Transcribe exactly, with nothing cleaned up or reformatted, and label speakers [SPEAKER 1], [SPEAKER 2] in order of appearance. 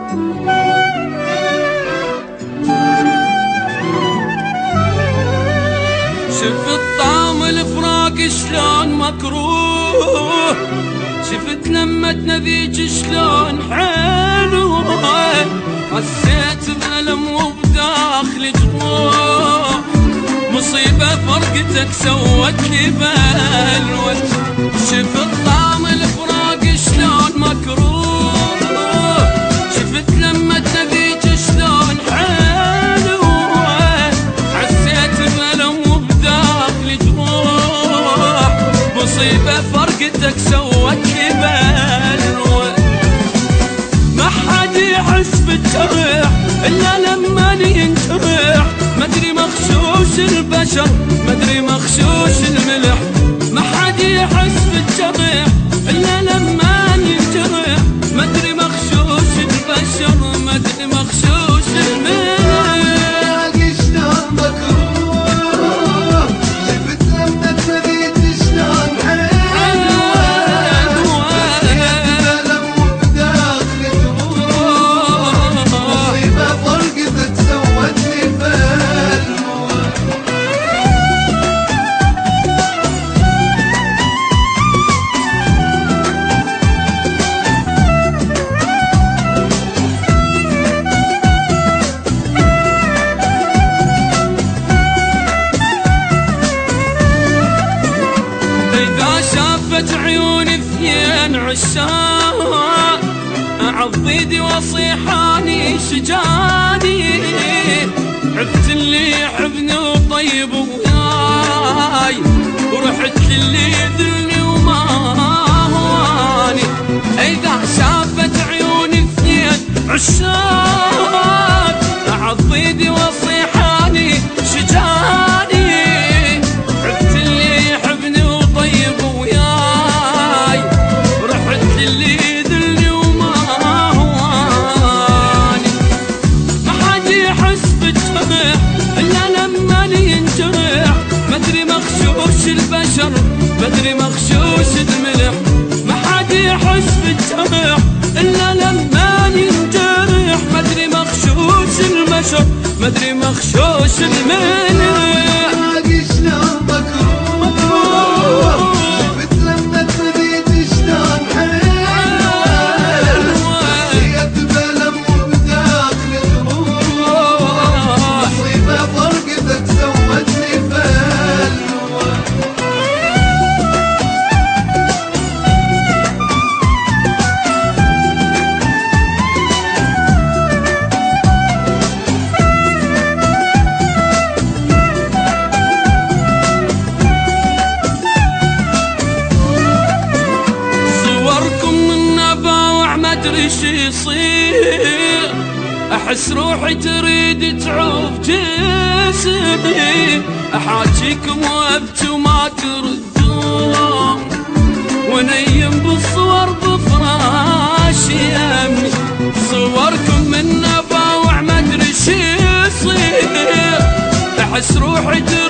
[SPEAKER 1] شفت طعم الفراق شلون مكروه، شفت لمتنا ذيك شلون حلوة، حسيت بألم وبداخلي جروح، مصيبة فرقتك سوت لي بلوى. شفت طعم الفراق شلون مكروه، شفت لمتنا ذيك شلون حلوة، حسيت بألم وبداخلي جروح، مصيبة فرقتك سوت لي بلوى. ما حد يحس بالجرح إلا لما ينجرح، مدري مخشوش البشر مدري مخشوش الملح. ما حد يحس بالجرح إلا لما ينجرح، مدري مخشوش البشر مدري مخشوش الملح. عيوني اثنين عشاق عضيدي وصيحاني شجاني، عفت اللي يحبني وطيب وياي، ورحت للي يذلني وما هواني. اذا شافت عيوني اثنين عشاق عضيدي وصيحاني شجاني، عفت اللي يحبني وطيب وياي، رحت للي يذلني وما هواني. ما حد يحس بالجرح إلا لما ينجرح، مدري مخشوش البشر مدري مخشوش الملح. ما حد يحس بالجرح إلا لما ينجرح، مدري مخشوش البشر مدري مخشوش الملح. مدري شي يصير، احس روحي تريد تعوف جسمي، احاجيكم وابكي وما تردون، ونيم بالصور بفراشي يمي. صوركم من نباوع مدري شي يصير، احس روحي تريد